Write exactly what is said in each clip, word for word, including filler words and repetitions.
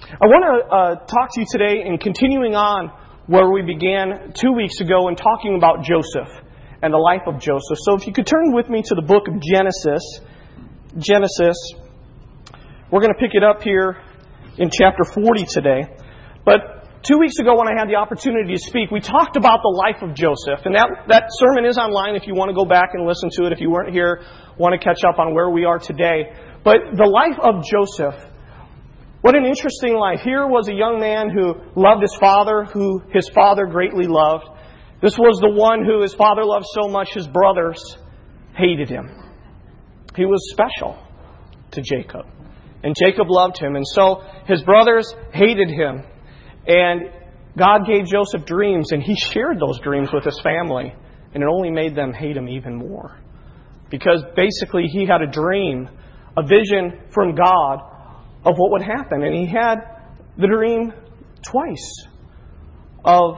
I want to uh, talk to you today and continuing on where we began two weeks ago and talking about Joseph and the life of Joseph. So if you could turn with me to the book of Genesis. Genesis. We're going to pick it up here in chapter forty today. But two weeks ago when I had the opportunity to speak, we talked about the life of Joseph. And that, that sermon is online if you want to go back and listen to it. If you weren't here, want to catch up on where we are today. But the life of Joseph, what an interesting life. Here was a young man who loved his father, who his father greatly loved. This was the one who his father loved so much his brothers hated him. He was special to Jacob. And Jacob loved him. And so his brothers hated him. And God gave Joseph dreams, and he shared those dreams with his family. And it only made them hate him even more. Because basically he had a dream, a vision from God of what would happen. And he had the dream twice of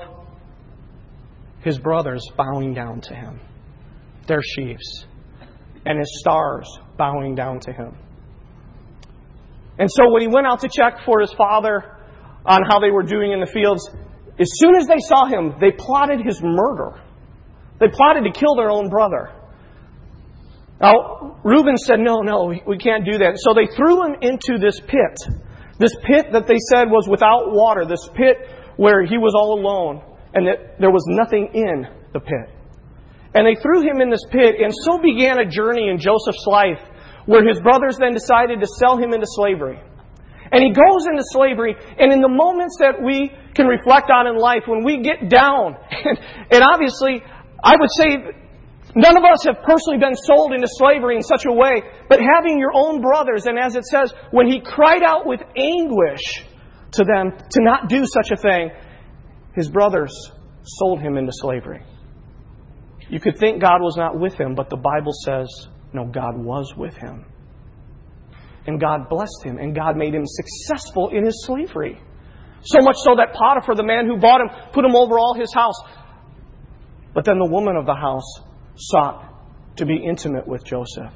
his brothers bowing down to him, their sheaves, and his stars bowing down to him. And so when he went out to check for his father on how they were doing in the fields, as soon as they saw him, they plotted his murder. They plotted to kill their own brother. Now, Reuben said, no, no, we, we can't do that. So they threw him into this pit. This pit that they said was without water. This pit where he was all alone and that there was nothing in the pit. And they threw him in this pit, and so began a journey in Joseph's life where his brothers then decided to sell him into slavery. And he goes into slavery, and in the moments that we can reflect on in life, when we get down, and, and obviously, I would say none of us have personally been sold into slavery in such a way, but having your own brothers, and as it says, when he cried out with anguish to them to not do such a thing, his brothers sold him into slavery. You could think God was not with him, but the Bible says, no, God was with him. And God blessed him, and God made him successful in his slavery. So much so that Potiphar, the man who bought him, put him over all his house. But then the woman of the house sought to be intimate with Joseph.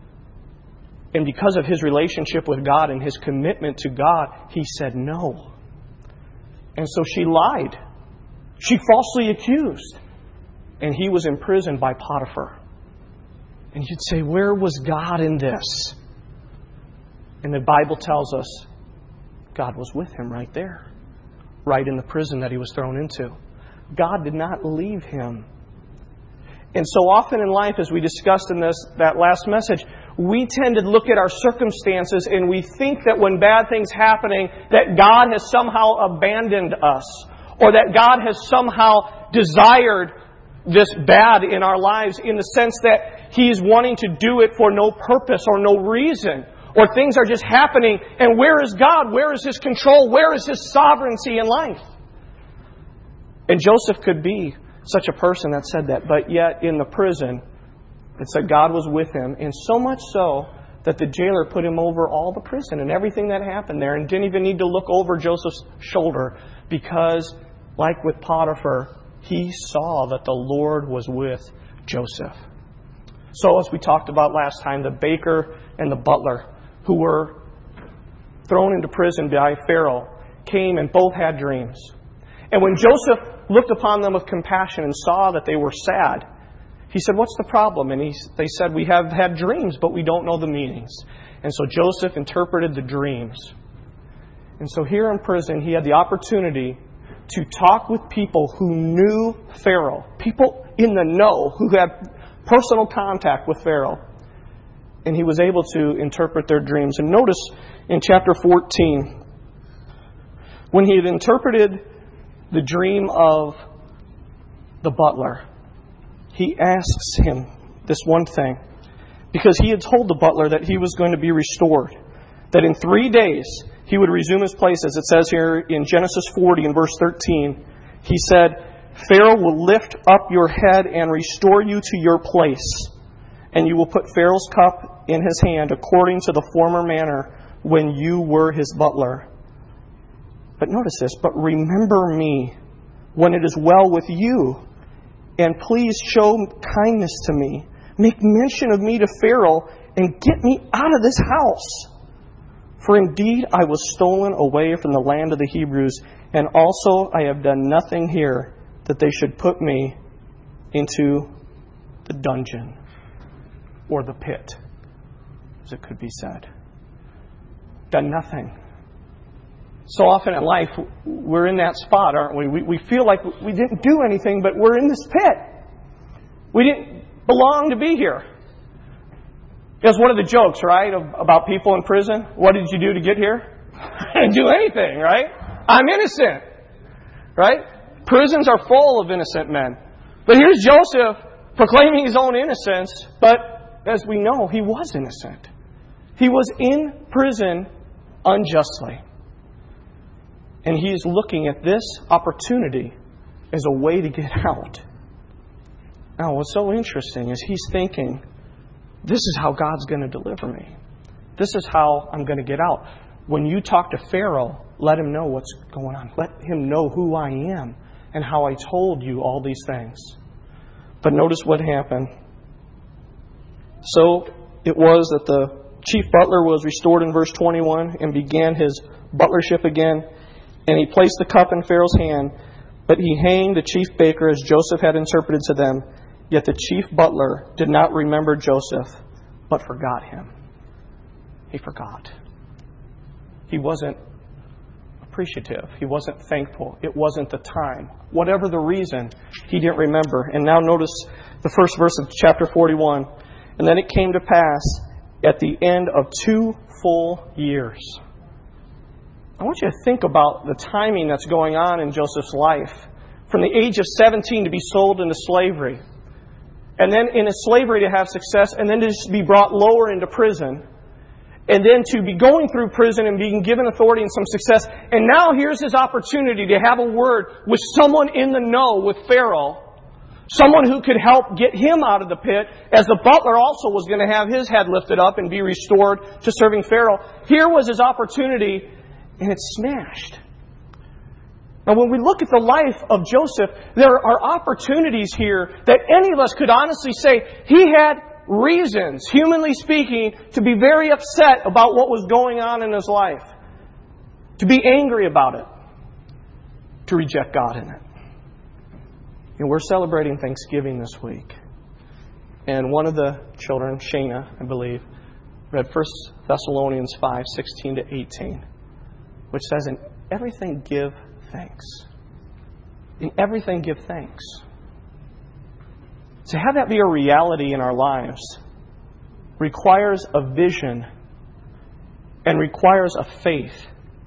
And because of his relationship with God and his commitment to God, he said no. And so she lied. She falsely accused. And he was imprisoned by Potiphar. And you'd say, where was God in this? And the Bible tells us God was with him right there. Right in the prison that he was thrown into. God did not leave him. And so often in life, as we discussed in this that last message, we tend to look at our circumstances and we think that when bad things happening, that God has somehow abandoned us. Or that God has somehow desired this bad in our lives in the sense that He's wanting to do it for no purpose or no reason. Or things are just happening. And where is God? Where is His control? Where is His sovereignty in life? And Joseph could be such a person that said that. But yet in the prison, it said God was with him. And so much so that the jailer put him over all the prison and everything that happened there. And didn't even need to look over Joseph's shoulder. Because, like with Potiphar, he saw that the Lord was with Joseph. So as we talked about last time, the baker and the butler who were thrown into prison by Pharaoh came and both had dreams. And when Joseph looked upon them with compassion and saw that they were sad, he said, what's the problem? And he, they said, we have had dreams, but we don't know the meanings. And so Joseph interpreted the dreams. And so here in prison, he had the opportunity to talk with people who knew Pharaoh, people in the know who had personal contact with Pharaoh. And he was able to interpret their dreams. And notice in chapter fourteen, when he had interpreted the dream of the butler, he asks him this one thing. Because he had told the butler that he was going to be restored. That in three days he would resume his place. As it says here in Genesis forty and verse thirteen, he said, Pharaoh will lift up your head and restore you to your place. And you will put Pharaoh's cup in his hand according to the former manner when you were his butler. But notice this, but remember me when it is well with you, and please show kindness to me. Make mention of me to Pharaoh and get me out of this house. For indeed I was stolen away from the land of the Hebrews, and also I have done nothing here that they should put me into the dungeon or the pit, as it could be said. Done nothing. So often in life, we're in that spot, aren't we? we? We feel like we didn't do anything, but we're in this pit. We didn't belong to be here. It's one of the jokes, right, about people in prison. What did you do to get here? I didn't do anything, right? I'm innocent, right? Prisons are full of innocent men. But here's Joseph proclaiming his own innocence, but as we know, he was innocent. He was in prison unjustly. And he is looking at this opportunity as a way to get out. Now, what's so interesting is he's thinking, this is how God's going to deliver me. This is how I'm going to get out. When you talk to Pharaoh, let him know what's going on. Let him know who I am and how I told you all these things. But notice what happened. So it was that the chief butler was restored in verse twenty-one and began his butlership again. And he placed the cup in Pharaoh's hand, but he hanged the chief baker as Joseph had interpreted to them. Yet the chief butler did not remember Joseph, but forgot him. He forgot. He wasn't appreciative. He wasn't thankful. It wasn't the time. Whatever the reason, he didn't remember. And now notice the first verse of chapter forty-one. And then it came to pass at the end of two full years. I want you to think about the timing that's going on in Joseph's life. From the age of seventeen to be sold into slavery. And then in his slavery to have success, and then to just be brought lower into prison. And then to be going through prison and being given authority and some success. And now here's his opportunity to have a word with someone in the know with Pharaoh. Someone who could help get him out of the pit, as the butler also was going to have his head lifted up and be restored to serving Pharaoh. Here was his opportunity, and it's smashed. Now, when we look at the life of Joseph, there are opportunities here that any of us could honestly say he had reasons, humanly speaking, to be very upset about what was going on in his life. To be angry about it. To reject God in it. And we're celebrating Thanksgiving this week. And one of the children, Shana, I believe, read First Thessalonians five, sixteen to eighteen, which says, in everything give thanks. In everything give thanks. To have that be a reality in our lives requires a vision and requires a faith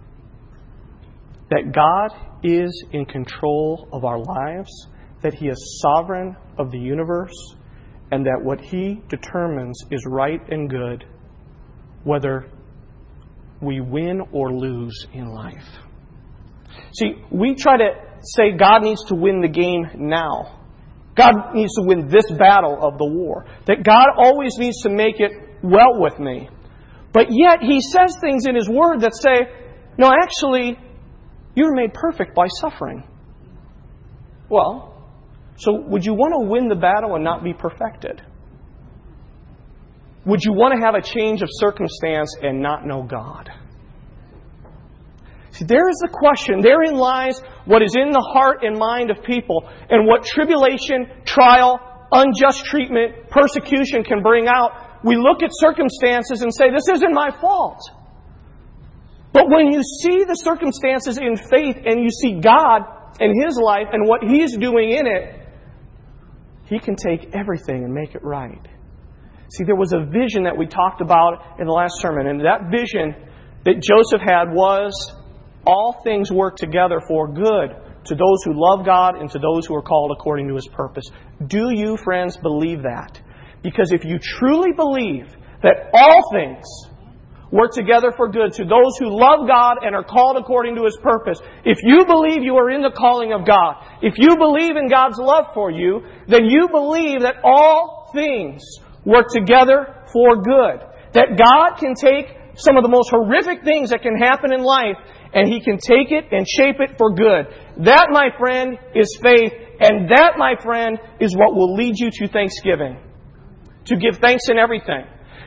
that God is in control of our lives, that He is sovereign of the universe, and that what He determines is right and good, whether we win or lose in life. See, we try to say God needs to win the game now. God needs to win this battle of the war. That God always needs to make it well with me. But yet He says things in His Word that say, no, actually, you were made perfect by suffering. Well, so would you want to win the battle and not be perfected? Would you want to have a change of circumstance and not know God? See, there is the question. Therein lies what is in the heart and mind of people, and what tribulation, trial, unjust treatment, persecution can bring out. We look at circumstances and say, this isn't my fault. But when you see the circumstances in faith and you see God and His life and what He's doing in it, He can take everything and make it right. See, there was a vision that we talked about in the last sermon, and that vision that Joseph had was all things work together for good to those who love God and to those who are called according to His purpose. Do you, friends, believe that? Because if you truly believe that all things work together for good to those who love God and are called according to His purpose, if you believe you are in the calling of God, if you believe in God's love for you, then you believe that all things work together for good. That God can take some of the most horrific things that can happen in life, and He can take it and shape it for good. That, my friend, is faith. And that, my friend, is what will lead you to Thanksgiving. To give thanks in everything.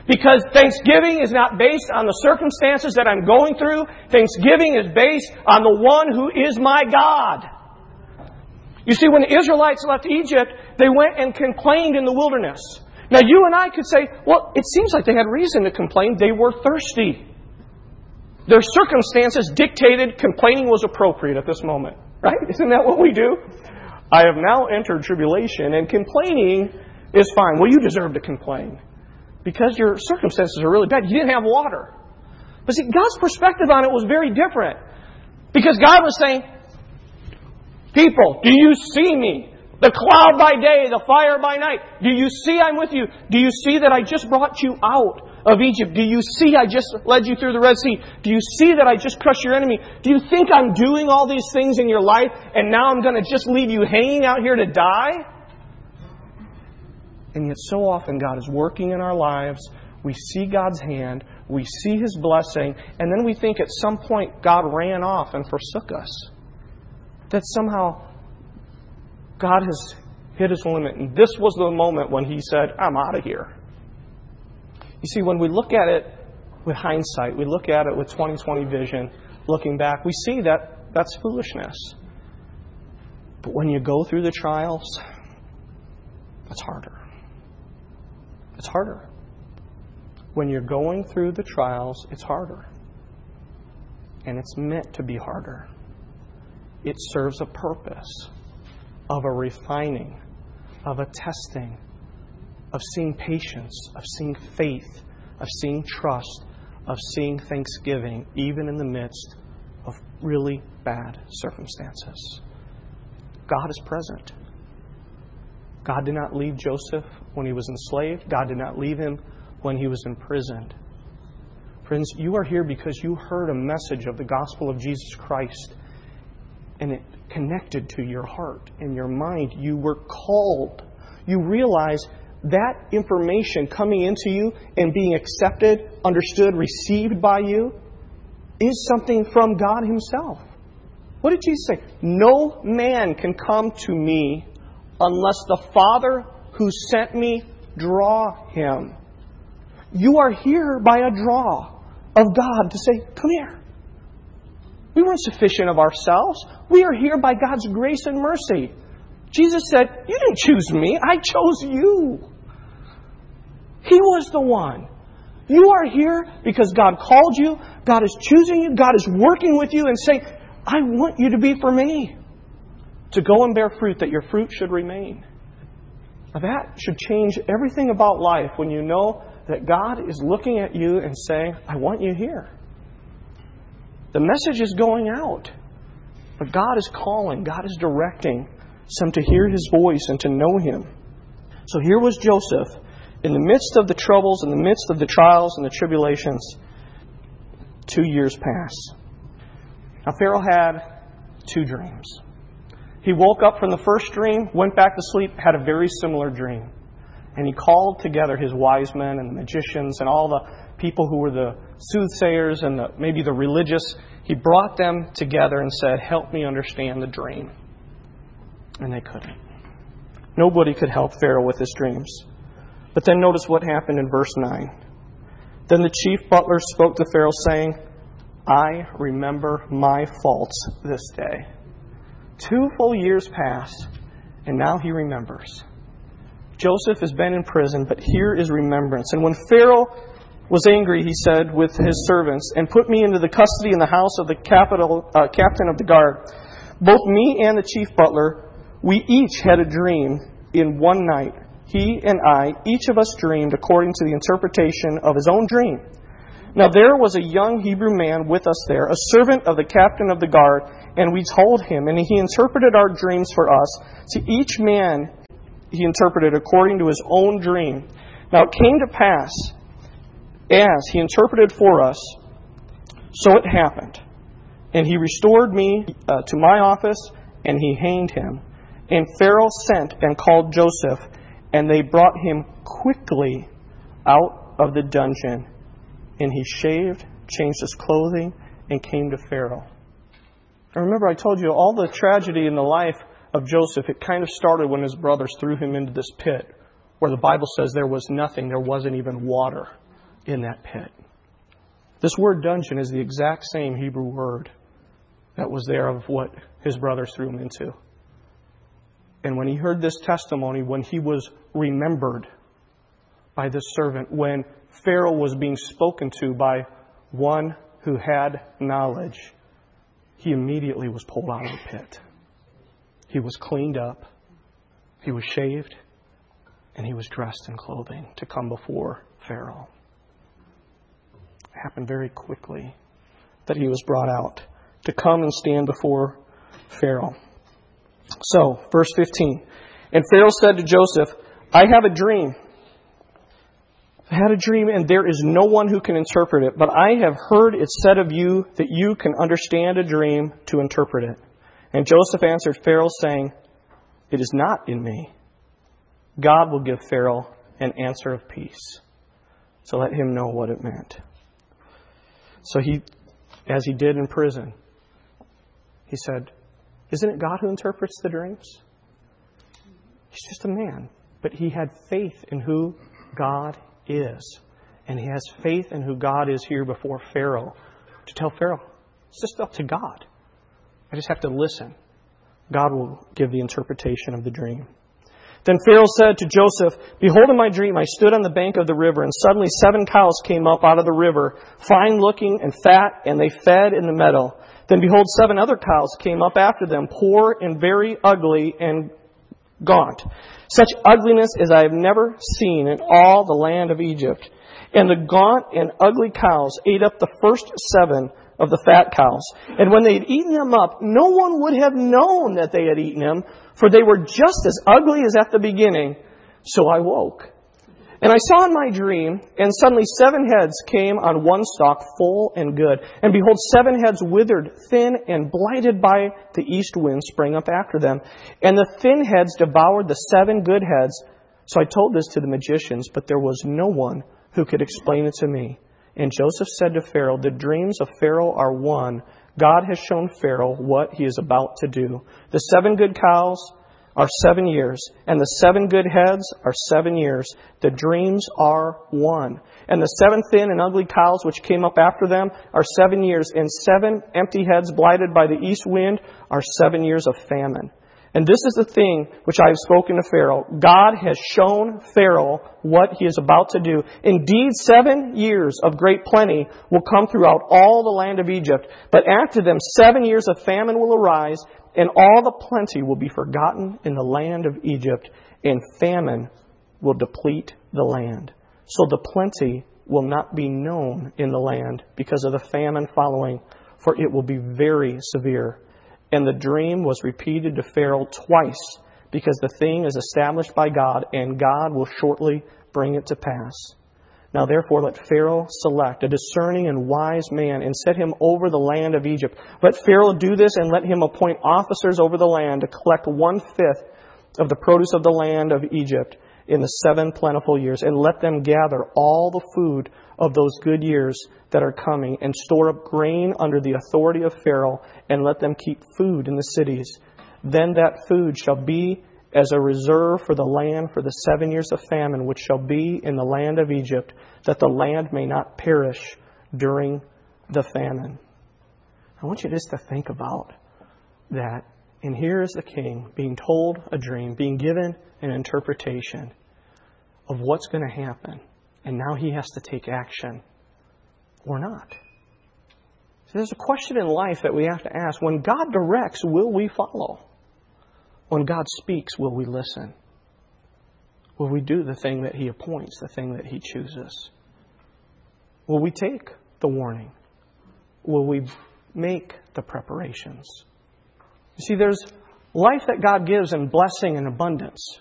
Because thanksgiving is not based on the circumstances that I'm going through. Thanksgiving is based on the one who is my God. You see, when the Israelites left Egypt, they went and complained in the wilderness. Now, you and I could say, well, it seems like they had reason to complain. They were thirsty. Their circumstances dictated complaining was appropriate at this moment. Right? Isn't that what we do? I have now entered tribulation, and complaining is fine. Well, you deserve to complain because your circumstances are really bad. You didn't have water. But see, God's perspective on it was very different. Because God was saying, people, do you see me? The cloud by day, the fire by night. Do you see I'm with you? Do you see that I just brought you out of Egypt? Do you see I just led you through the Red Sea? Do you see that I just crushed your enemy? Do you think I'm doing all these things in your life and now I'm going to just leave you hanging out here to die? And yet so often God is working in our lives. We see God's hand. We see His blessing. And then we think at some point God ran off and forsook us. That somehow God has hit His limit. And this was the moment when He said, I'm out of here. You see, when we look at it with hindsight, we look at it with twenty twenty vision, looking back, we see that that's foolishness. But when you go through the trials, it's harder. It's harder. When you're going through the trials, it's harder. And it's meant to be harder. It serves a purpose of a refining, of a testing, of seeing patience, of seeing faith, of seeing trust, of seeing thanksgiving, even in the midst of really bad circumstances. God is present. God did not leave Joseph when he was enslaved. God did not leave him when he was imprisoned. Friends, you are here because you heard a message of the gospel of Jesus Christ, and it connected to your heart and your mind. You were called. You realize that information coming into you and being accepted, understood, received by you is something from God Himself. What did Jesus say? No man can come to me unless the Father who sent me draw him. You are here by a draw of God to say, come here. We weren't sufficient of ourselves. We are here by God's grace and mercy. Jesus said, you didn't choose me. I chose you. He was the one. You are here because God called you. God is choosing you. God is working with you and saying, I want you to be for me. To go and bear fruit, that your fruit should remain. Now that should change everything about life when you know that God is looking at you and saying, I want you here. The message is going out. But God is calling. God is directing some to hear His voice and to know Him. So here was Joseph in the midst of the troubles, in the midst of the trials and the tribulations. Two years pass. Now Pharaoh had two dreams. He woke up from the first dream, went back to sleep, had a very similar dream. And he called together his wise men and the magicians and all the people who were the soothsayers and the, maybe the religious. He brought them together and said, help me understand the dream. And they couldn't. Nobody could help Pharaoh with his dreams. But then notice what happened in verse nine. Then the chief butler spoke to Pharaoh, saying, I remember my faults this day. Two full years pass, and now he remembers. Joseph has been in prison, but here is remembrance. And when Pharaoh was angry, he said with his servants, and put me into the custody in the house of the capital, uh, captain of the guard. Both me and the chief butler, we each had a dream in one night. He and I, each of us dreamed according to the interpretation of his own dream. Now there was a young Hebrew man with us there, a servant of the captain of the guard, and we told him, and he interpreted our dreams for us. See, each man he interpreted according to his own dream. Now it came to pass, as he interpreted for us, so it happened. And he restored me uh, to my office, and he hanged him. And Pharaoh sent and called Joseph, and they brought him quickly out of the dungeon. And he shaved, changed his clothing, and came to Pharaoh. And remember, I told you all the tragedy in the life of Joseph, it kind of started when his brothers threw him into this pit, where the Bible says there was nothing, there wasn't even water. in that pit. This word dungeon is the exact same Hebrew word that was there of what his brothers threw him into. And when he heard this testimony, when he was remembered by this servant, when Pharaoh was being spoken to by one who had knowledge, he immediately was pulled out of the pit. He was cleaned up, he was shaved, and he was dressed in clothing to come before Pharaoh. It happened very quickly that he was brought out to come and stand before Pharaoh. So, verse fifteen. And Pharaoh said to Joseph, I have a dream. I had a dream, and there is no one who can interpret it. But I have heard it said of you that you can understand a dream to interpret it. And Joseph answered Pharaoh, saying, it is not in me. God will give Pharaoh an answer of peace. So let him know what it meant. So he, as he did in prison, he said, isn't it God who interprets the dreams? He's just a man. But he had faith in who God is. And he has faith in who God is here before Pharaoh to tell Pharaoh, it's just up to God. I just have to listen. God will give the interpretation of the dream. Then Pharaoh said to Joseph, behold, in my dream I stood on the bank of the river, and suddenly seven cows came up out of the river, fine looking and fat, and they fed in the meadow. Then behold, seven other cows came up after them, poor and very ugly and gaunt. Such ugliness as I have never seen in all the land of Egypt. And the gaunt and ugly cows ate up the first seven of the fat cows. And when they had eaten them up, no one would have known that they had eaten them, for they were just as ugly as at the beginning. So I woke. And I saw in my dream, and suddenly seven heads came on one stalk, full and good. And behold, seven heads withered, thin, and blighted by the east wind sprang up after them. And the thin heads devoured the seven good heads. So I told this to the magicians, but there was no one who could explain it to me. And Joseph said to Pharaoh, the dreams of Pharaoh are one. God has shown Pharaoh what he is about to do. The seven good cows are seven years, and the seven good heads are seven years. The dreams are one. And the seven thin and ugly cows which came up after them are seven years, and seven empty heads blighted by the east wind are seven years of famine. And this is the thing which I have spoken to Pharaoh. God has shown Pharaoh what he is about to do. Indeed, seven years of great plenty will come throughout all the land of Egypt. But after them, seven years of famine will arise, and all the plenty will be forgotten in the land of Egypt, and famine will deplete the land. So the plenty will not be known in the land because of the famine following, for it will be very severe. And the dream was repeated to Pharaoh twice, because the thing is established by God, and God will shortly bring it to pass. Now therefore let Pharaoh select a discerning and wise man, and set him over the land of Egypt. Let Pharaoh do this, and let him appoint officers over the land to collect one-fifth of the produce of the land of Egypt in the seven plentiful years, and let them gather all the food of those good years that are coming, and store up grain under the authority of Pharaoh, and let them keep food in the cities. Then that food shall be as a reserve for the land for the seven years of famine, which shall be in the land of Egypt, that the land may not perish during the famine. I want you just to think about that. And here is the king being told a dream, being given an interpretation of what's going to happen. And now he has to take action or not. So there's a question in life that we have to ask. When God directs, will we follow? When God speaks, will we listen? Will we do the thing that he appoints, the thing that he chooses? Will we take the warning? Will we make the preparations? You see, there's life that God gives in blessing and abundance.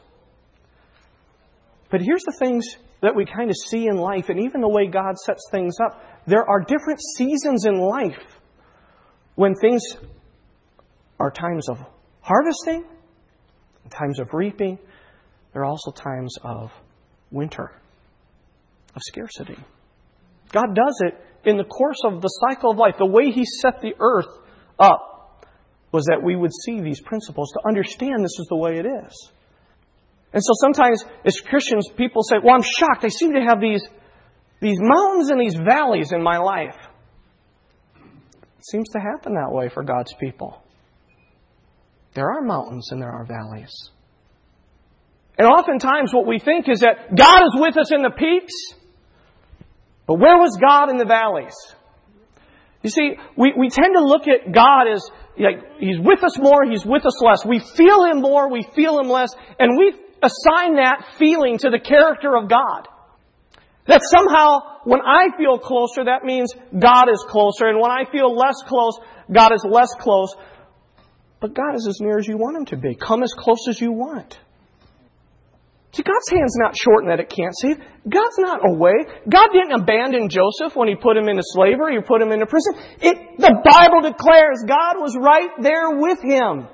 But here's the things that we kind of see in life, and even the way God sets things up. There are different seasons in life when things are times of harvesting, times of reaping. There are also times of winter, of scarcity. God does it in the course of the cycle of life. The way he set the earth up was that we would see these principles to understand this is the way it is. And so sometimes as Christians, people say, well, I'm shocked. I seem to have these these mountains and these valleys in my life. It seems to happen that way for God's people. There are mountains and there are valleys. And oftentimes what we think is that God is with us in the peaks, but where was God in the valleys? You see, we, we tend to look at God as, like, He's with us more, He's with us less. We feel Him more, we feel Him less, and we assign that feeling to the character of God. That somehow, when I feel closer, that means God is closer, and when I feel less close, God is less close. But God is as near as you want Him to be. Come as close as you want. See, God's hand's not shortened that it can't save. God's not away. God didn't abandon Joseph when He put him into slavery or put him into prison. It, the Bible declares God was right there with him.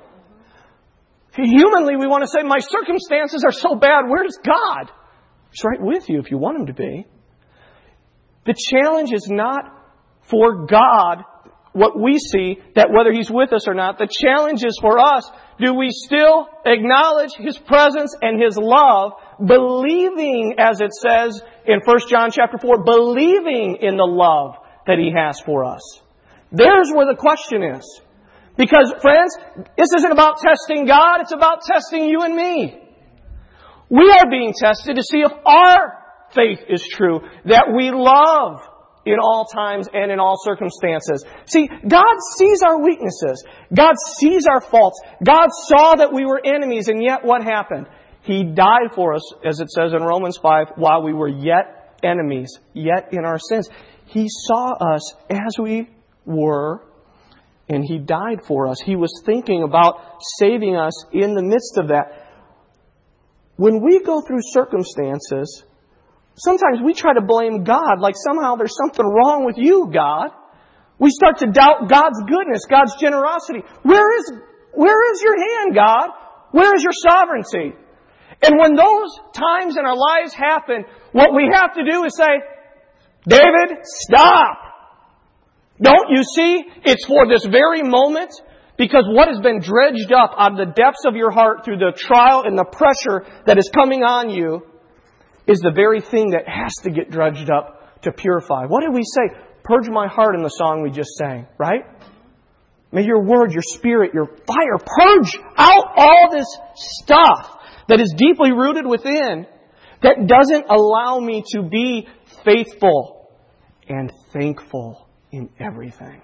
Humanly, we want to say, my circumstances are so bad. Where's God? He's right with you if you want Him to be. The challenge is not for God, what we see, that whether He's with us or not. The challenge is for us. Do we still acknowledge His presence and His love, believing, as it says in First John chapter four, believing in the love that He has for us? There's where the question is. Because, friends, this isn't about testing God, it's about testing you and me. We are being tested to see if our faith is true, that we love in all times and in all circumstances. See, God sees our weaknesses. God sees our faults. God saw that we were enemies, and yet what happened? He died for us, as it says in Romans five, while we were yet enemies, yet in our sins. He saw us as we were, and He died for us. He was thinking about saving us in the midst of that. When we go through circumstances, sometimes we try to blame God, like somehow there's something wrong with you, God. We start to doubt God's goodness, God's generosity. Where is, where is your hand, God? Where is your sovereignty? And when those times in our lives happen, what we have to do is say, David, stop! Don't you see? It's for this very moment. Because what has been dredged up out of the depths of your heart through the trial and the pressure that is coming on you is the very thing that has to get dredged up to purify. What did we say? Purge my heart in the song we just sang, right? May your word, your spirit, your fire purge out all this stuff that is deeply rooted within that doesn't allow me to be faithful and thankful in everything.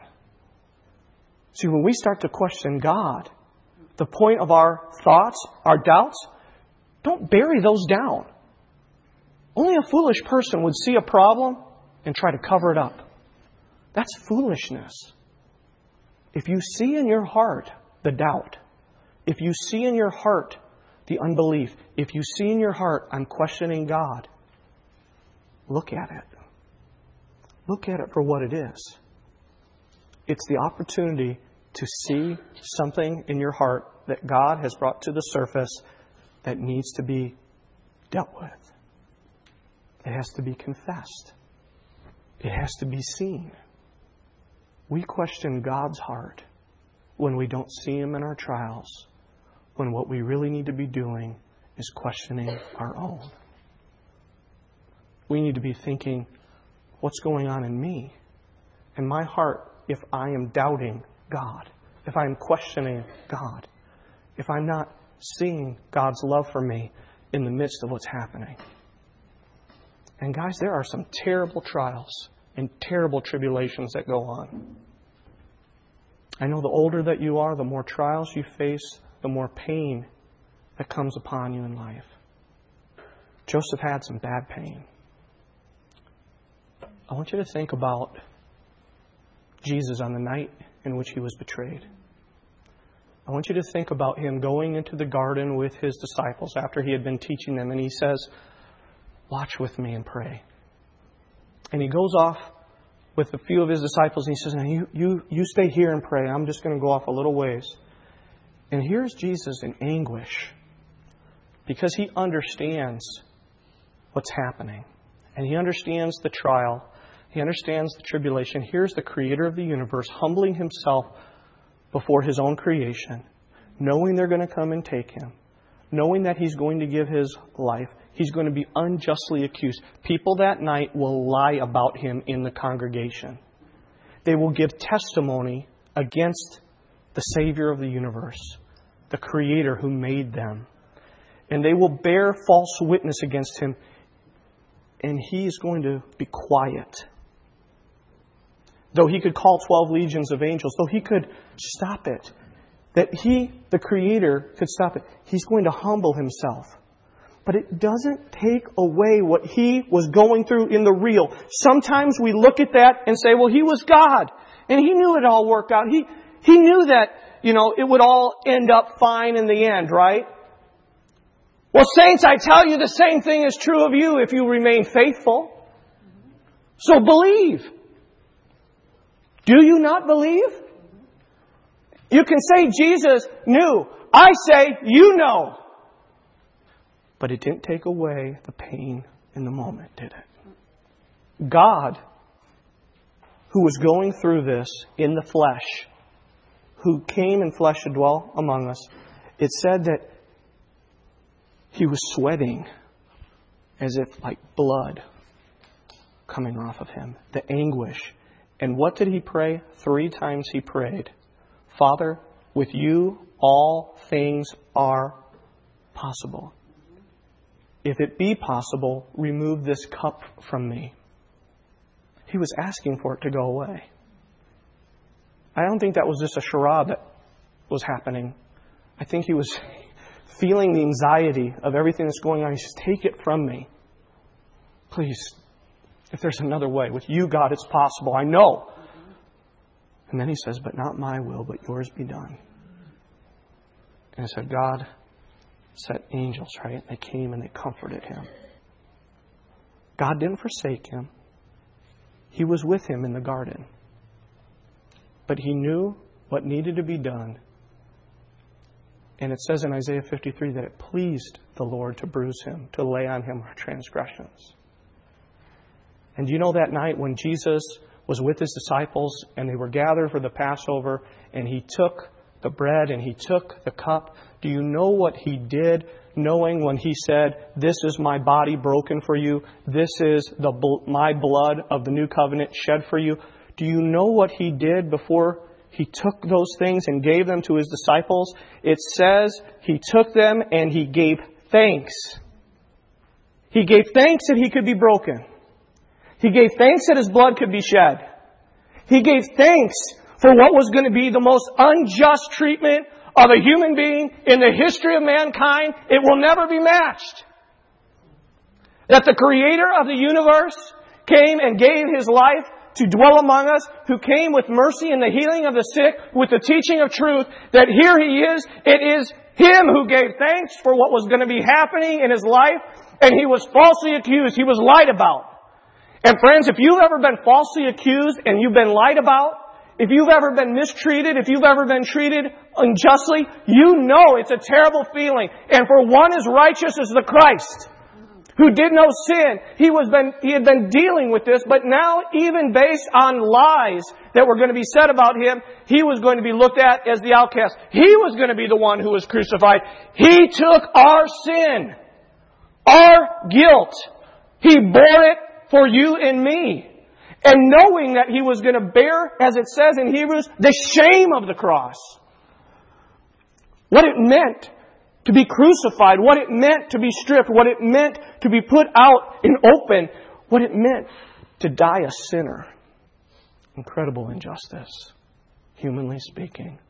See, when we start to question God, the point of our thoughts, our doubts, don't bury those down. Only a foolish person would see a problem and try to cover it up. That's foolishness. If you see in your heart the doubt, if you see in your heart the unbelief, if you see in your heart, I'm questioning God, look at it. Look at it for what it is. It's the opportunity to see something in your heart that God has brought to the surface that needs to be dealt with. It has to be confessed. It has to be seen. We question God's heart when we don't see Him in our trials, when what we really need to be doing is questioning our own. We need to be thinking, what's going on in me? In my heart, if I am doubting God, if I'm questioning God, if I'm not seeing God's love for me in the midst of what's happening. And guys, there are some terrible trials and terrible tribulations that go on. I know the older that you are, the more trials you face, the more pain that comes upon you in life. Joseph had some bad pain. I want you to think about Jesus on the night in which He was betrayed. I want you to think about Him going into the garden with His disciples after He had been teaching them, and He says, watch with me and pray. And He goes off with a few of His disciples and He says, now you, you, you stay here and pray. I'm just going to go off a little ways. And here's Jesus in anguish because He understands what's happening. And He understands the trial. He understands the tribulation. Here's the Creator of the universe humbling Himself before His own creation, knowing they're going to come and take Him, knowing that He's going to give His life. he's going to be unjustly accused. People that night will lie about him in the congregation. They will give testimony against the Savior of the universe, the Creator who made them. And they will bear false witness against him. And he is going to be quiet. Though he could call twelve legions of angels, though he could stop it, that he, the Creator, could stop it, he's going to humble himself. But it doesn't take away what he was going through in the real. Sometimes we look at that and say, well, he was God. And he knew it all worked out. He, he knew that, you know, it would all end up fine in the end, right? Well, saints, I tell you the same thing is true of you if you remain faithful. So believe. Do you not believe? You can say Jesus knew. I say you know. But it didn't take away the pain in the moment, did it? God, who was going through this in the flesh, who came in flesh to dwell among us, it said that he was sweating as if like blood coming off of him. The anguish. And what did he pray? Three times he prayed, Father, with you all things are possible. If it be possible, remove this cup from me. He was asking for it to go away. I don't think that was just a charade that was happening. I think he was feeling the anxiety of everything that's going on. He says, take it from me. Please, if there's another way. With you, God, it's possible. I know. And then he says, but not my will, but yours be done. And I said, God sent angels, right? They came and they comforted him. God didn't forsake him. He was with him in the garden. But he knew what needed to be done. And it says in Isaiah fifty-three that it pleased the Lord to bruise him, to lay on him our transgressions. And you know that night when Jesus was with his disciples and they were gathered for the Passover and he took the bread and he took the cup, do you know what he did, knowing when he said, this is my body broken for you, this is the my blood of the new covenant shed for you? Do you know what he did before he took those things and gave them to his disciples? It says he took them and he gave thanks. He gave thanks that he could be broken. He gave thanks that his blood could be shed. He gave thanks for what was going to be the most unjust treatment of a human being in the history of mankind. It will never be matched. That the Creator of the universe came and gave his life to dwell among us, who came with mercy and the healing of the sick, with the teaching of truth, that here he is. It is him who gave thanks for what was going to be happening in his life, and he was falsely accused. He was lied about. And friends, if you've ever been falsely accused and you've been lied about, if you've ever been mistreated, if you've ever been treated unjustly, you know it's a terrible feeling. And for one as righteous as the Christ, who did no sin, he was been he had been dealing with this, but now even based on lies that were going to be said about him, he was going to be looked at as the outcast. He was going to be the one who was crucified. He took our sin, our guilt. He bore it for you and me. And knowing that he was going to bear, as it says in Hebrews, the shame of the cross. What it meant to be crucified, what it meant to be stripped, what it meant to be put out in open, what it meant to die a sinner. Incredible injustice, humanly speaking.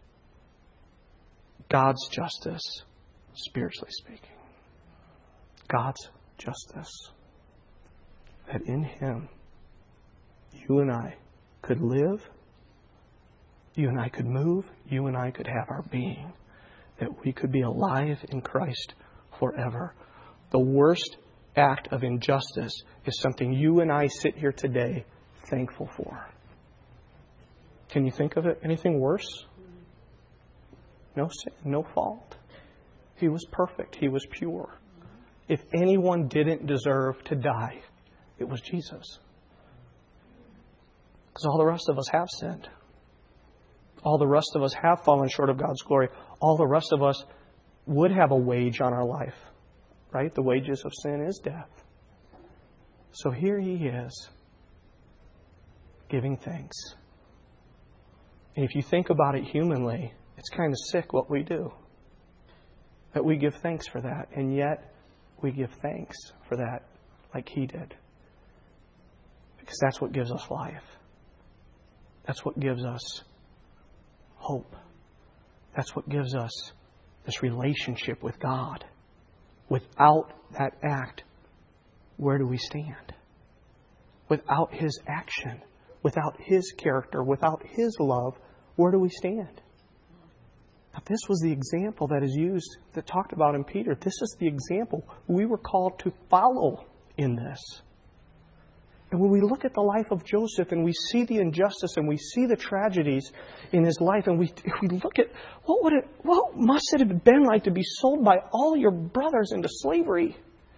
God's justice, spiritually speaking. God's justice. That in Him, you and I could live, you and I could move, you and I could have our being. That we could be alive in Christ forever. The worst act of injustice is something you and I sit here today thankful for. Can you think of it? Anything worse? No sin, no fault. He was perfect. He was pure. If anyone didn't deserve to die, it was Jesus. Because all the rest of us have sinned. All the rest of us have fallen short of God's glory. All the rest of us would have a wage on our life. right? The wages of sin is death. So here He is, giving thanks. And if you think about it humanly, it's kind of sick what we do. That we give thanks for that, and yet we give thanks for that like He did. Because that's what gives us life. That's what gives us hope. That's what gives us this relationship with God. Without that act, where do we stand? Without His action, without His character, without His love, where do we stand? Now, this was the example that is used, that talked about in Peter. This is the example we were called to follow in this. And when we look at the life of Joseph and we see the injustice and we see the tragedies in his life, and we if we look at what would it what must it have been like to be sold by all your brothers into slavery?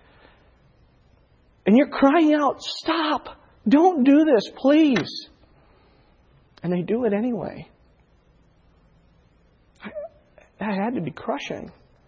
And you're crying out, "Stop! Don't do this, please!" And they do it anyway. That had to be crushing.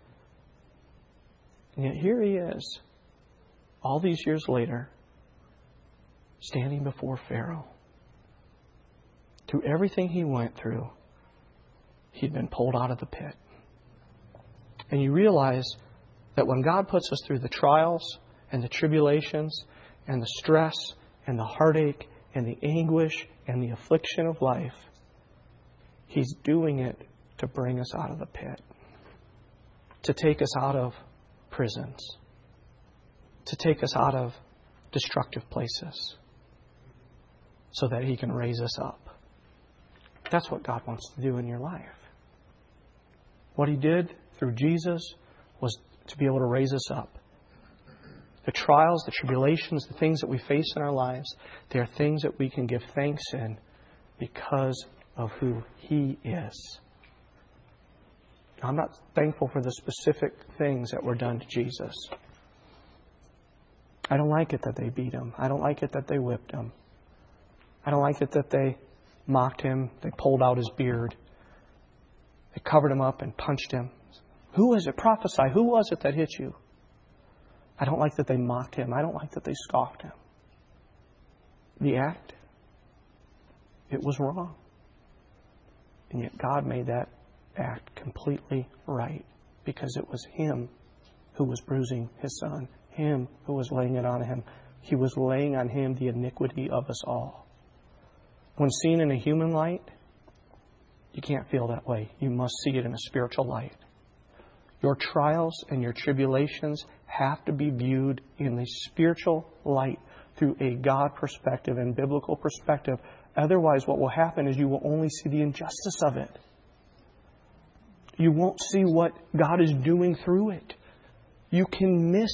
And yet here he is, all these years later, standing before Pharaoh. Through everything he went through, he'd been pulled out of the pit. And you realize that when God puts us through the trials and the tribulations and the stress and the heartache and the anguish and the affliction of life, He's doing it to bring us out of the pit, to take us out of prisons, to take us out of destructive places, so that He can raise us up. That's what God wants to do in your life. What He did through Jesus was to be able to raise us up. The trials, the tribulations, the things that we face in our lives, they are things that we can give thanks in because of who He is. I'm not thankful for the specific things that were done to Jesus. I don't like it that they beat Him. I don't like it that they whipped Him. I don't like it that they mocked Him. They pulled out His beard. They covered Him up and punched Him. Who was it? Prophesy. Who was it that hit you? I don't like that they mocked Him. I don't like that they scoffed Him. The act, it was wrong. And yet God made that act completely right, because it was Him who was bruising His Son. Him who was laying it on Him. He was laying on Him the iniquity of us all. When seen in a human light, you can't feel that way. You must see it in a spiritual light. Your trials and your tribulations have to be viewed in the spiritual light through a God perspective and biblical perspective. Otherwise, what will happen is you will only see the injustice of it. You won't see what God is doing through it. You can miss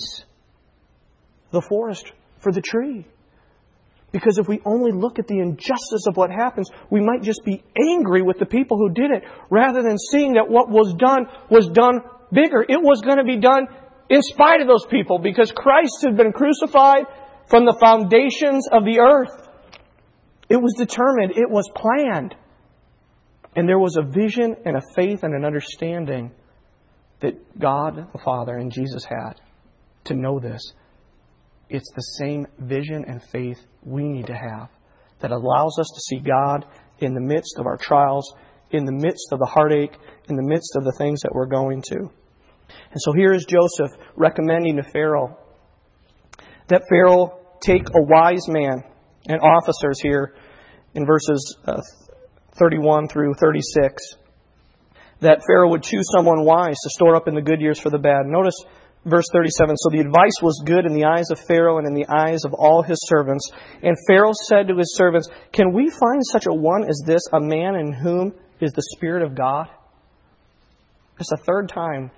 the forest for the tree. Because if we only look at the injustice of what happens, we might just be angry with the people who did it, rather than seeing that what was done was done bigger. It was going to be done in spite of those people, because Christ had been crucified from the foundations of the earth. It was determined. It was planned. And there was a vision and a faith and an understanding that God the Father and Jesus had to know this. It's the same vision and faith we need to have that allows us to see God in the midst of our trials, in the midst of the heartache, in the midst of the things that we're going to. And so here is Joseph recommending to Pharaoh that Pharaoh take a wise man and officers here in verses uh, thirty-one through thirty-six. That Pharaoh would choose someone wise to store up in the good years for the bad. Notice verse thirty-seven. So the advice was good in the eyes of Pharaoh and in the eyes of all his servants. And Pharaoh said to his servants, "Can we find such a one as this, a man in whom is the Spirit of God?" It's the third time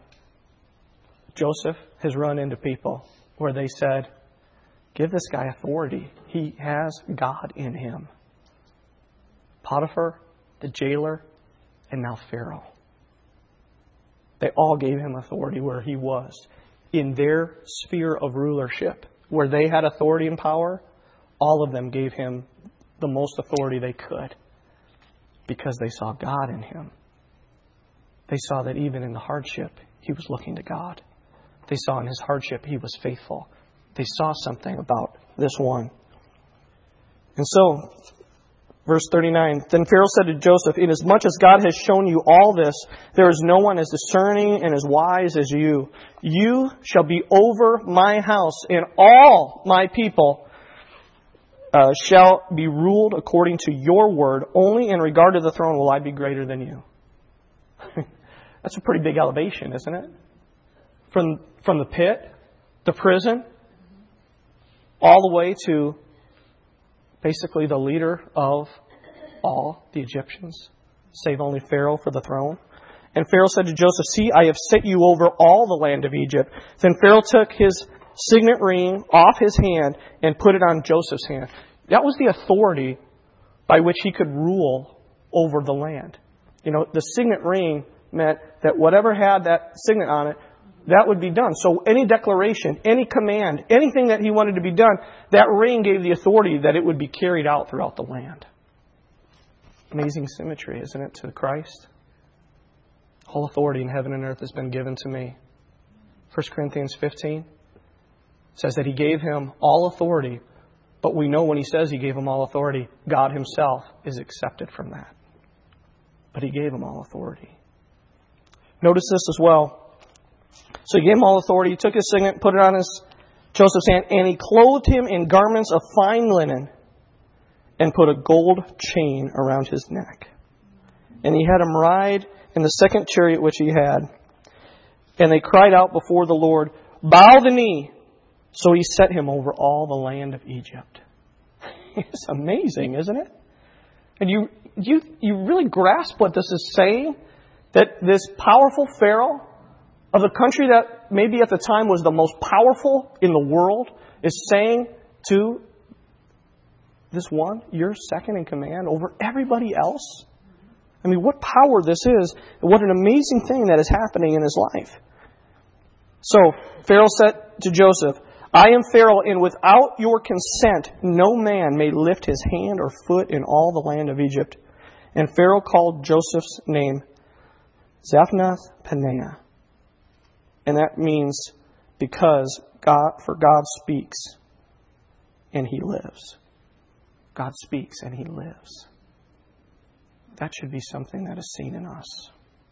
Joseph has run into people where they said, "Give this guy authority. He has God in him." Potiphar, the jailer, and now Pharaoh. They all gave him authority where he was. In their sphere of rulership, where they had authority and power, all of them gave him the most authority they could, because they saw God in him. They saw that even in the hardship, he was looking to God. They saw in his hardship he was faithful. They saw something about this one. And so, verse thirty-nine, then Pharaoh said to Joseph, inasmuch as God has shown you all this, there is no one as discerning and as wise as you. You shall be over my house, and all my people uh, shall be ruled according to your word. Only in regard to the throne will I be greater than you. That's a pretty big elevation, isn't it? From, from the pit, the prison, all the way to basically the leader of all the Egyptians, save only Pharaoh for the throne. And Pharaoh said to Joseph, see, I have set you over all the land of Egypt. Then Pharaoh took his signet ring off his hand and put it on Joseph's hand. That was the authority by which he could rule over the land. You know, the signet ring meant that whatever had that signet on it, that would be done. So any declaration, any command, anything that he wanted to be done, that ring gave the authority that it would be carried out throughout the land. Amazing symmetry, isn't it, to Christ? All authority in heaven and earth has been given to me. First Corinthians fifteen says that he gave him all authority, but we know when he says he gave him all authority, God himself is accepted from that. But he gave him all authority. Notice this as well. So he gave him all authority. He took his signet, put it on his Joseph's hand, and he clothed him in garments of fine linen and put a gold chain around his neck. And he had him ride in the second chariot which he had. And they cried out before the Lord, bow the knee. So he set him over all the land of Egypt. It's amazing, isn't it? And you, you, you really grasp what this is saying? That this powerful Pharaoh of the country that maybe at the time was the most powerful in the world is saying to this one, you're second in command over everybody else. I mean, what power this is, and what an amazing thing that is happening in his life. So, Pharaoh said to Joseph, I am Pharaoh, and without your consent, no man may lift his hand or foot in all the land of Egypt. And Pharaoh called Joseph's name Zaphnath-Paneah. And that means because God, for God speaks and he lives. God speaks and he lives. That should be something that is seen in us.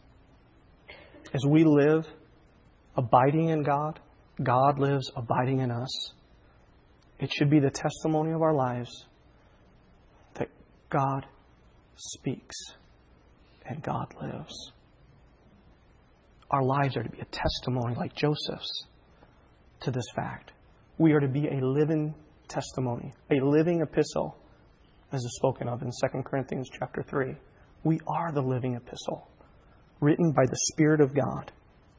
As we live abiding in God, God lives abiding in us. It should be the testimony of our lives that God speaks and God lives. Our lives are to be a testimony like Joseph's to this fact. We are to be a living testimony, a living epistle, as is spoken of in Second Corinthians chapter three. We are the living epistle, written by the Spirit of God.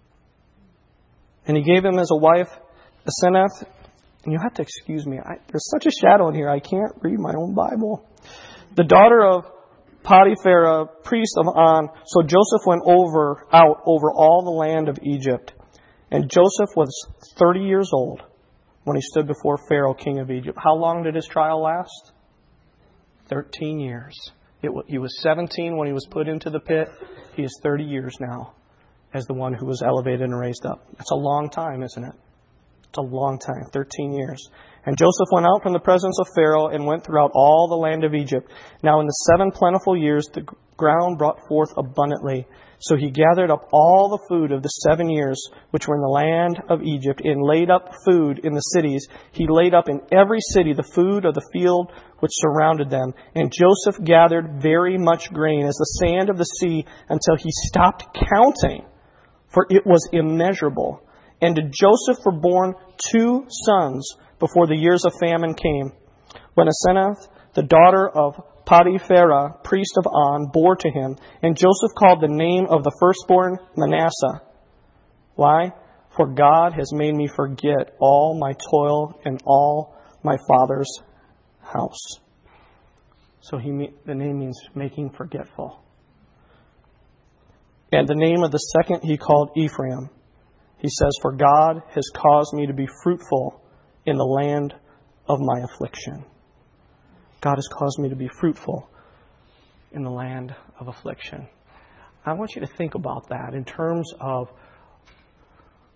And he gave him as a wife Asenath. And you have to excuse me. I, there's such a shadow in here, I can't read my own Bible. The daughter of Potiphar, priest of On. So Joseph went over out over all the land of Egypt. And Joseph was thirty years old when he stood before Pharaoh, king of Egypt. How long did his trial last? Thirteen years. It, he was seventeen when he was put into the pit. He is thirty years now as the one who was elevated and raised up. That's a long time, isn't it? It's a long time, thirteen years. And Joseph went out from the presence of Pharaoh and went throughout all the land of Egypt. Now in the seven plentiful years the ground brought forth abundantly. So he gathered up all the food of the seven years which were in the land of Egypt and laid up food in the cities. He laid up in every city the food of the field which surrounded them. And Joseph gathered very much grain as the sand of the sea until he stopped counting, for it was immeasurable. And to Joseph were born two sons before the years of famine came, when Asenath, the daughter of Potiphar, priest of On, bore to him. And Joseph called the name of the firstborn Manasseh. Why? For God has made me forget all my toil and all my father's house. So he, the name means making forgetful. And the name of the second he called Ephraim. He says, for God has caused me to be fruitful in the land of my affliction. God has caused me to be fruitful in the land of affliction. I want you to think about that in terms of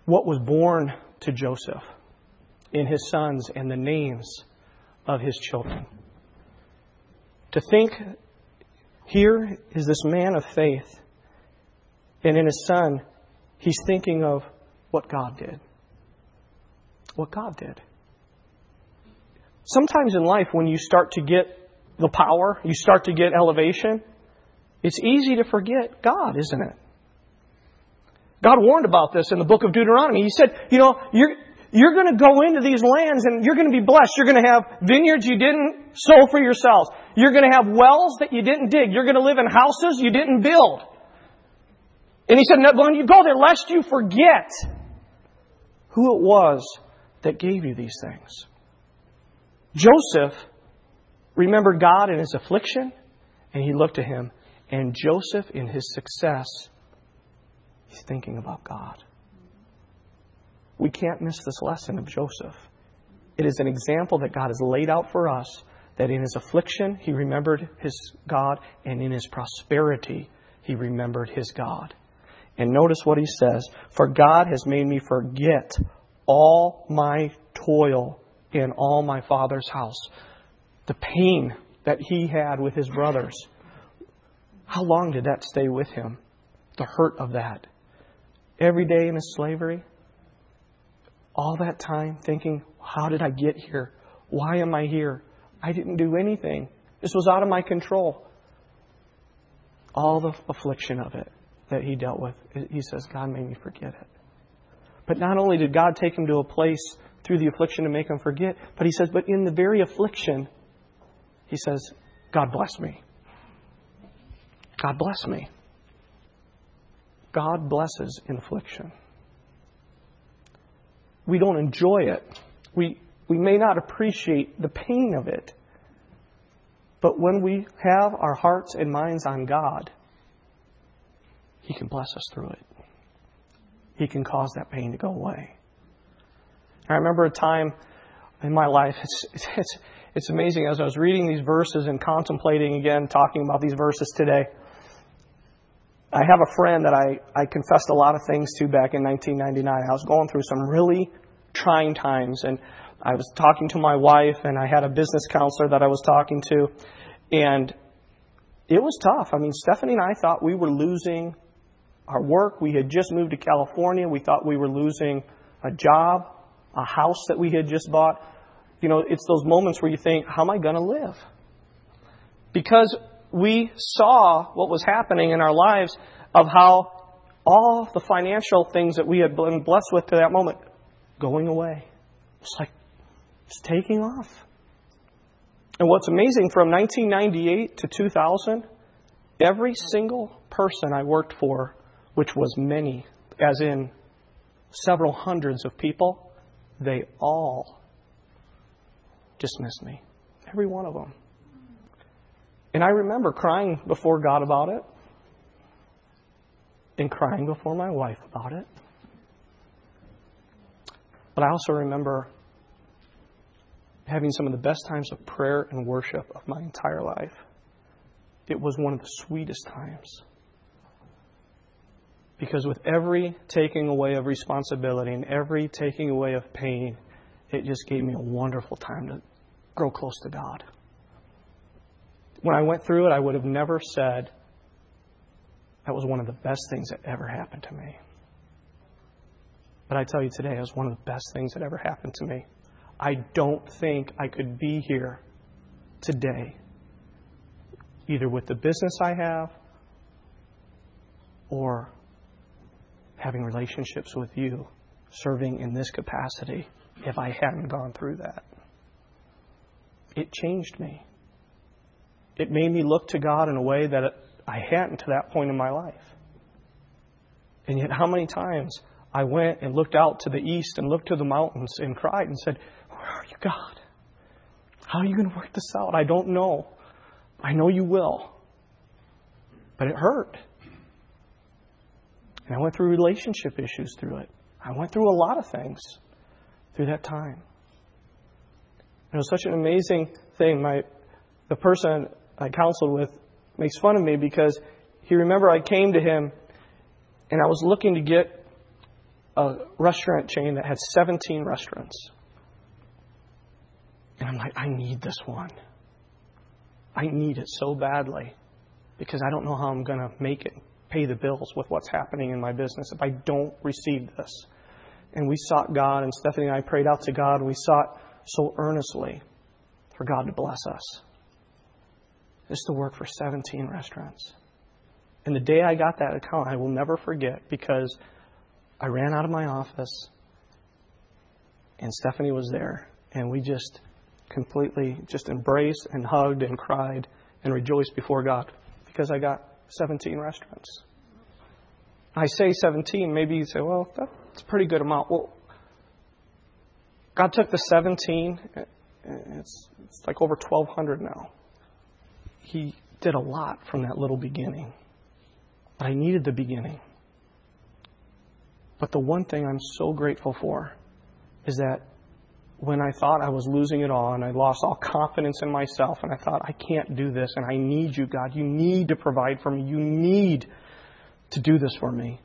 what was born to Joseph in his sons and the names of his children. To think, here is this man of faith, and in his son, he's thinking of what God did. What God did. Sometimes in life, when you start to get the power, you start to get elevation, it's easy to forget God, isn't it? God warned about this in the book of Deuteronomy. He said, you know, you're, you're going to go into these lands and you're going to be blessed. You're going to have vineyards you didn't sow for yourselves. You're going to have wells that you didn't dig. You're going to live in houses you didn't build. And He said, when you go there, lest you forget who it was that gave you these things. Joseph remembered God in his affliction, and he looked to Him. And Joseph, in his success, he's thinking about God. We can't miss this lesson of Joseph. It is an example that God has laid out for us, that in his affliction, he remembered his God, and in his prosperity, he remembered his God. And notice what he says, "For God has made me forget all my toil in all my Father's house." The pain that he had with his brothers. How long did that stay with him? The hurt of that. Every day in his slavery. All that time thinking, how did I get here? Why am I here? I didn't do anything. This was out of my control. All the affliction of it that he dealt with. He says, God made me forget it. But not only did God take him to a place through the affliction to make him forget, but he says, but in the very affliction, he says, God bless me. God bless me. God blesses in affliction. We don't enjoy it. We, we may not appreciate the pain of it. But when we have our hearts and minds on God, He can bless us through it. He can cause that pain to go away. I remember a time in my life, it's, it's, it's amazing, as I was reading these verses and contemplating again, talking about these verses today, I have a friend that I, I confessed a lot of things to back in nineteen ninety-nine. I was going through some really trying times, and I was talking to my wife, and I had a business counselor that I was talking to, and it was tough. I mean, Stephanie and I thought we were losing our work. We had just moved to California. We thought we were losing a job, a house that we had just bought. You know, it's those moments where you think, how am I going to live? Because we saw what was happening in our lives of how all the financial things that we had been blessed with to that moment going away. It's like it's taking off. And what's amazing, from nineteen ninety-eight to two thousand, every single person I worked for, which was many, as in several hundreds of people, they all dismissed me. Every one of them. And I remember crying before God about it. And crying before my wife about it. But I also remember having some of the best times of prayer and worship of my entire life. It was one of the sweetest times. Because with every taking away of responsibility and every taking away of pain, it just gave me a wonderful time to grow close to God. When I went through it, I would have never said that was one of the best things that ever happened to me. But I tell you today, it was one of the best things that ever happened to me. I don't think I could be here today, either with the business I have or having relationships with you, serving in this capacity, if I hadn't gone through that. It changed me. It made me look to God in a way that I hadn't to that point in my life. And yet how many times I went and looked out to the east and looked to the mountains and cried and said, where are you, God? How are you going to work this out? I don't know. I know you will. But it hurt. And I went through relationship issues through it. I went through a lot of things through that time. It was such an amazing thing. My the person I counseled with makes fun of me because he remember I came to him and I was looking to get a restaurant chain that had seventeen restaurants. And I'm like, I need this one. I need it so badly because I don't know how I'm going to make it, pay the bills with what's happening in my business if I don't receive this. And we sought God, and Stephanie and I prayed out to God. We sought so earnestly for God to bless us. Just to work for seventeen restaurants. And the day I got that account, I will never forget because I ran out of my office and Stephanie was there. And we just completely just embraced and hugged and cried and rejoiced before God because I got seventeen restaurants. I say seventeen, maybe you say, well, that's a pretty good amount. Well, God took the seventeen, it's, it's like over twelve hundred now. He did a lot from that little beginning. But I needed the beginning. But the one thing I'm so grateful for is that when I thought I was losing it all and I lost all confidence in myself and I thought, I can't do this and I need you, God. You need to provide for me. You need to do this for me.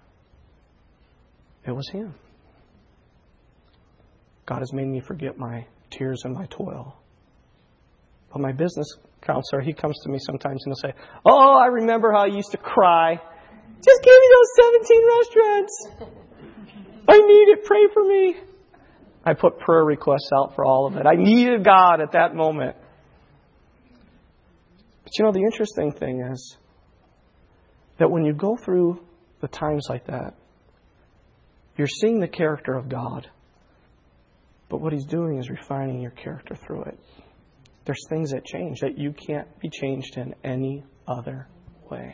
It was Him. God has made me forget my tears and my toil. But my business counselor, he comes to me sometimes and he'll say, oh, I remember how I used to cry. Just give me those seventeen restaurants. I need it. Pray for me. I put prayer requests out for all of it. I needed God at that moment. But you know, the interesting thing is that when you go through the times like that, you're seeing the character of God. But what He's doing is refining your character through it. There's things that change that you can't be changed in any other way.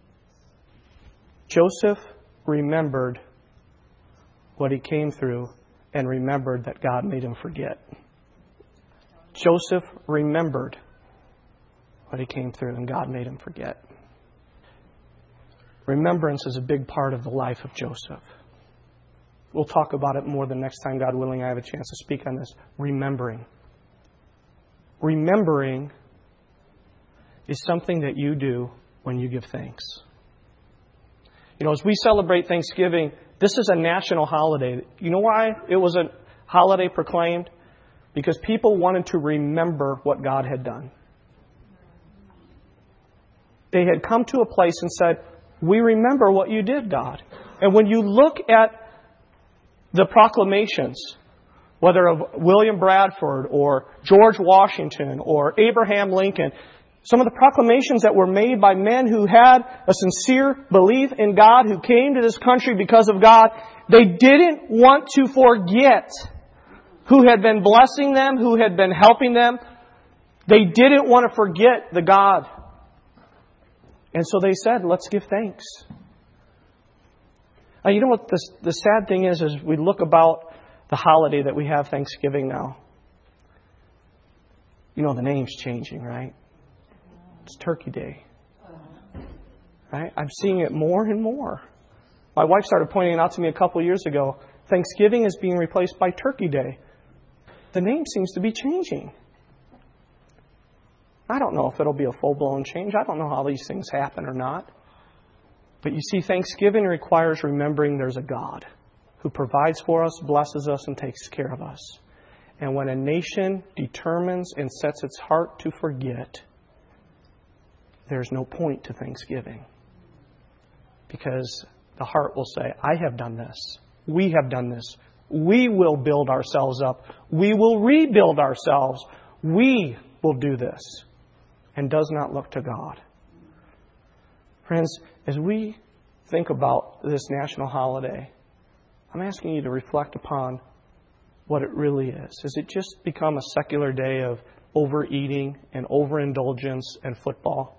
Joseph remembered what he came through and remembered that God made him forget. Joseph remembered what he came through and God made him forget. Remembrance is a big part of the life of Joseph. We'll talk about it more the next time, God willing, I have a chance to speak on this. Remembering. Remembering is something that you do when you give thanks. You know, as we celebrate Thanksgiving, this is a national holiday. You know why it was a holiday proclaimed? Because people wanted to remember what God had done. They had come to a place and said, we remember what you did, God. And when you look at the proclamations, whether of William Bradford or George Washington or Abraham Lincoln, some of the proclamations that were made by men who had a sincere belief in God, who came to this country because of God, they didn't want to forget who had been blessing them, who had been helping them. They didn't want to forget the God. And so they said, let's give thanks. Now, you know what the, the sad thing is, is we look about the holiday that we have, Thanksgiving now. You know, the name's changing, right? It's Turkey Day. Right? I'm seeing it more and more. My wife started pointing it out to me a couple of years ago. Thanksgiving is being replaced by Turkey Day. The name seems to be changing. I don't know if it'll be a full-blown change. I don't know how these things happen or not. But you see, Thanksgiving requires remembering there's a God who provides for us, blesses us, and takes care of us. And when a nation determines and sets its heart to forget, there's no point to Thanksgiving. Because the heart will say, I have done this. We have done this. We will build ourselves up. We will rebuild ourselves. We will do this. And does not look to God. Friends, as we think about this national holiday, I'm asking you to reflect upon what it really is. Has it just become a secular day of overeating and overindulgence and football?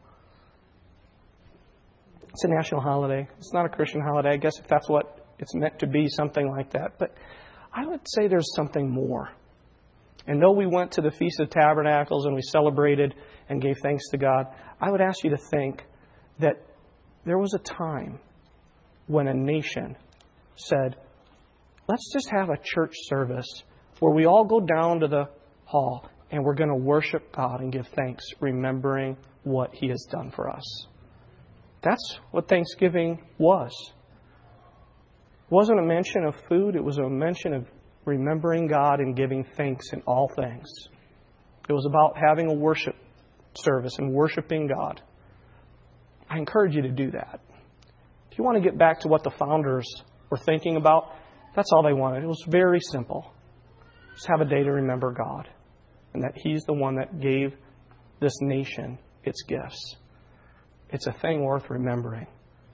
It's a national holiday. It's not a Christian holiday. I guess if that's what it's meant to be, something like that. But I would say there's something more. And though we went to the Feast of Tabernacles and we celebrated and gave thanks to God, I would ask you to think that there was a time when a nation said, let's just have a church service where we all go down to the hall and we're going to worship God and give thanks, remembering what He has done for us. That's what Thanksgiving was. It wasn't a mention of food. It was a mention of remembering God and giving thanks in all things. It was about having a worship service and worshiping God. I encourage you to do that. If you want to get back to what the founders were thinking about, that's all they wanted. It was very simple. Just have a day to remember God and that He's the one that gave this nation its gifts. It's a thing worth remembering.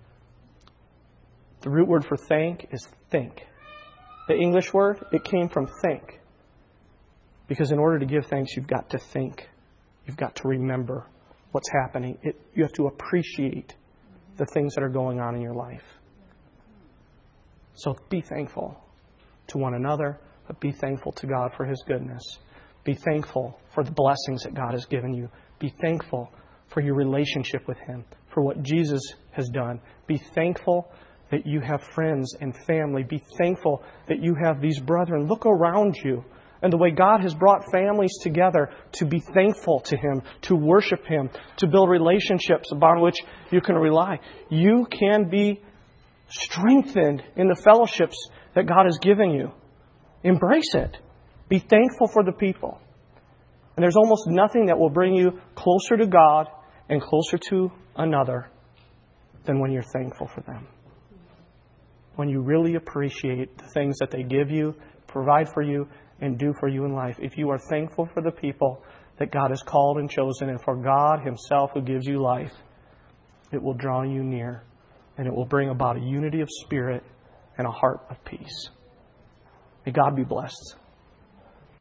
The root word for thank is think. The English word, it came from think. Because in order to give thanks, you've got to think. You've got to remember what's happening. It, you have to appreciate the things that are going on in your life. So be thankful to one another, but be thankful to God for His goodness. Be thankful for the blessings that God has given you. Be thankful for your relationship with Him, for what Jesus has done. Be thankful that you have friends and family. Be thankful that you have these brethren. Look around you and the way God has brought families together to be thankful to Him, to worship Him, to build relationships upon which you can rely. You can be strengthened in the fellowships that God has given you. Embrace it. Be thankful for the people. And there's almost nothing that will bring you closer to God and closer to another than when you're thankful for them. When you really appreciate the things that they give you, provide for you, and do for you in life. If you are thankful for the people that God has called and chosen, and for God Himself who gives you life, it will draw you near, and it will bring about a unity of spirit and a heart of peace. May God be blessed.